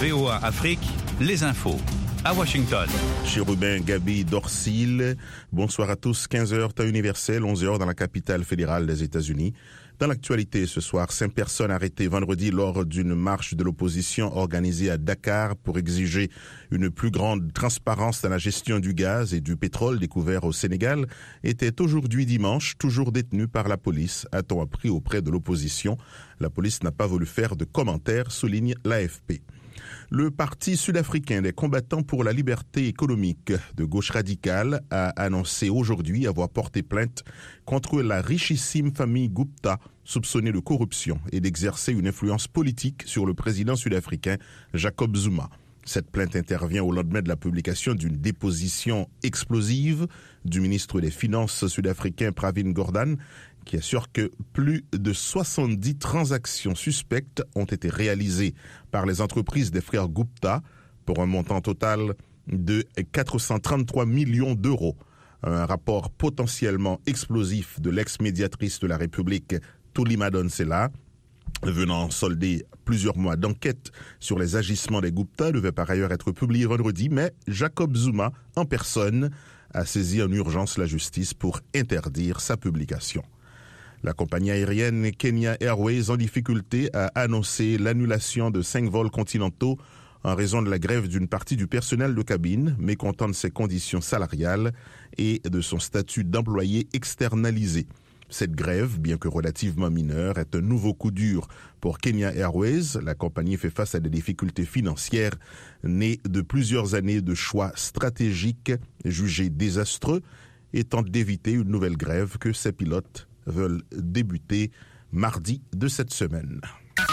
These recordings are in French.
VOA Afrique, les infos. À Washington. Chérubin Gabi Dorsil, bonsoir à tous. 15h, temps universel, 11h dans la capitale fédérale des États-Unis. Dans l'actualité ce soir, 5 personnes arrêtées vendredi lors d'une marche de l'opposition organisée à Dakar pour exiger une plus grande transparence dans la gestion du gaz et du pétrole découvert au Sénégal étaient aujourd'hui dimanche toujours détenues par la police, a-t-on appris auprès de l'opposition. La police n'a pas voulu faire de commentaires, souligne l'AFP. Le Parti sud-africain des combattants pour la liberté économique de gauche radicale a annoncé aujourd'hui avoir porté plainte contre la richissime famille Gupta, soupçonnée de corruption et d'exercer une influence politique sur le président sud-africain Jacob Zuma. Cette plainte intervient au lendemain de la publication d'une déposition explosive du ministre des Finances sud-africain Pravin Gordhan, qui assure que plus de 70 transactions suspectes ont été réalisées par les entreprises des frères Gupta pour un montant total de 433 millions d'euros. Un rapport potentiellement explosif de l'ex-médiatrice de la République, Thuli Madonsela, venant solder plusieurs mois d'enquête sur les agissements des Gupta, devait par ailleurs être publié vendredi, mais Jacob Zuma, en personne, a saisi en urgence la justice pour interdire sa publication. La compagnie aérienne Kenya Airways, en difficulté, a annoncé l'annulation de 5 vols continentaux en raison de la grève d'une partie du personnel de cabine, mécontent de ses conditions salariales et de son statut d'employé externalisé. Cette grève, bien que relativement mineure, est un nouveau coup dur pour Kenya Airways. La compagnie fait face à des difficultés financières nées de plusieurs années de choix stratégiques jugés désastreux et tente d'éviter une nouvelle grève que ses pilotes veulent débuter mardi de cette semaine.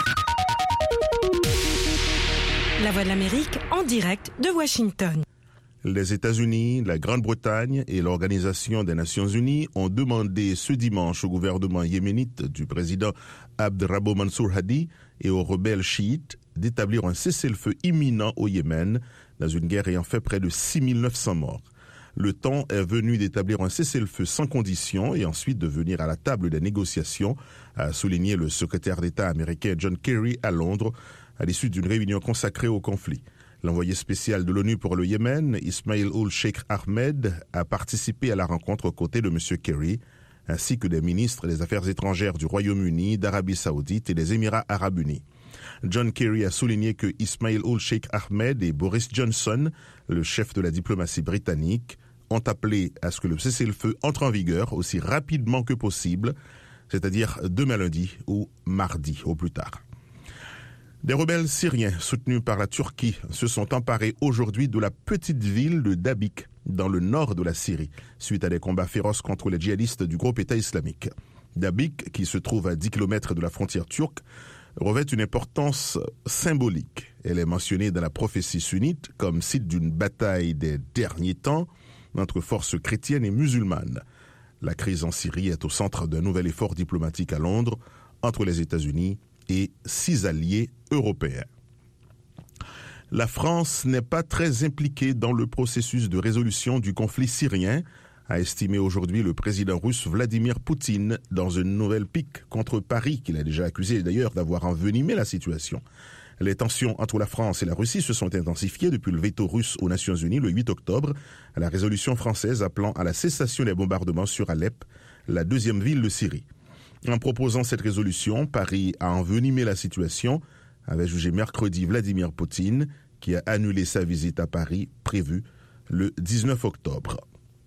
La Voix de l'Amérique en direct de Washington. Les États-Unis, la Grande-Bretagne et l'Organisation des Nations Unies ont demandé ce dimanche au gouvernement yéménite du président Abdrabbo Mansour Hadi et aux rebelles chiites d'établir un cessez-le-feu imminent au Yémen dans une guerre ayant fait près de 6900 morts. Le temps est venu d'établir un cessez-le-feu sans condition et ensuite de venir à la table des négociations, a souligné le secrétaire d'État américain John Kerry à Londres à l'issue d'une réunion consacrée au conflit. L'envoyé spécial de l'ONU pour le Yémen, Ismail Ould-Cheikh Ahmed, a participé à la rencontre aux côtés de M. Kerry, ainsi que des ministres des Affaires étrangères du Royaume-Uni, d'Arabie Saoudite et des Émirats Arabes Unis. John Kerry a souligné que Ismail Ould-Cheikh Ahmed et Boris Johnson, le chef de la diplomatie britannique, ont appelé à ce que le cessez-le-feu entre en vigueur aussi rapidement que possible, c'est-à-dire demain lundi ou mardi au plus tard. Des rebelles syriens soutenus par la Turquie se sont emparés aujourd'hui de la petite ville de Dabik, dans le nord de la Syrie, suite à des combats féroces contre les djihadistes du groupe État islamique. Dabik, qui se trouve à 10 km de la frontière turque, revêt une importance symbolique. Elle est mentionnée dans la prophétie sunnite comme site d'une bataille des derniers temps entre forces chrétiennes et musulmanes. La crise en Syrie est au centre d'un nouvel effort diplomatique à Londres entre les États-Unis et 6 alliés européens. La France n'est pas très impliquée dans le processus de résolution du conflit syrien, a estimé aujourd'hui le président russe Vladimir Poutine dans une nouvelle pique contre Paris, qu'il a déjà accusé d'ailleurs d'avoir envenimé la situation. Les tensions entre la France et la Russie se sont intensifiées depuis le veto russe aux Nations Unies le 8 octobre à la résolution française appelant à la cessation des bombardements sur Alep, la deuxième ville de Syrie. En proposant cette résolution, Paris a envenimé la situation, avait jugé mercredi Vladimir Poutine, qui a annulé sa visite à Paris prévue le 19 octobre.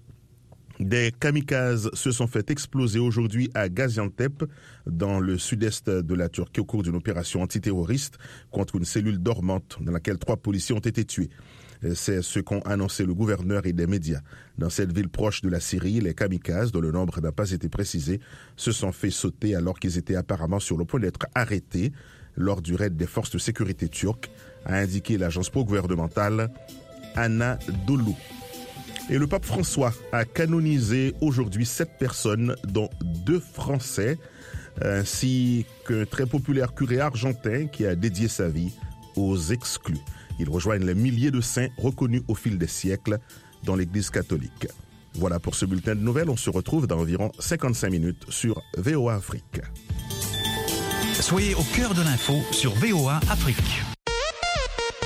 Des kamikazes se sont fait exploser aujourd'hui à Gaziantep, dans le sud-est de la Turquie, au cours d'une opération antiterroriste contre une cellule dormante dans laquelle 3 policiers ont été tués. C'est ce qu'ont annoncé le gouverneur et des médias. Dans cette ville proche de la Syrie, les kamikazes, dont le nombre n'a pas été précisé, se sont fait sauter alors qu'ils étaient apparemment sur le point d'être arrêtés lors du raid des forces de sécurité turques, a indiqué l'agence pro-gouvernementale Anadolu. Et le pape François a canonisé aujourd'hui 7 personnes, dont 2 Français, ainsi qu'un très populaire curé argentin qui a dédié sa vie aux exclus. Ils rejoignent les milliers de saints reconnus au fil des siècles dans l'Église catholique. Voilà pour ce bulletin de nouvelles. On se retrouve dans environ 55 minutes sur VOA Afrique. Soyez au cœur de l'info sur VOA Afrique.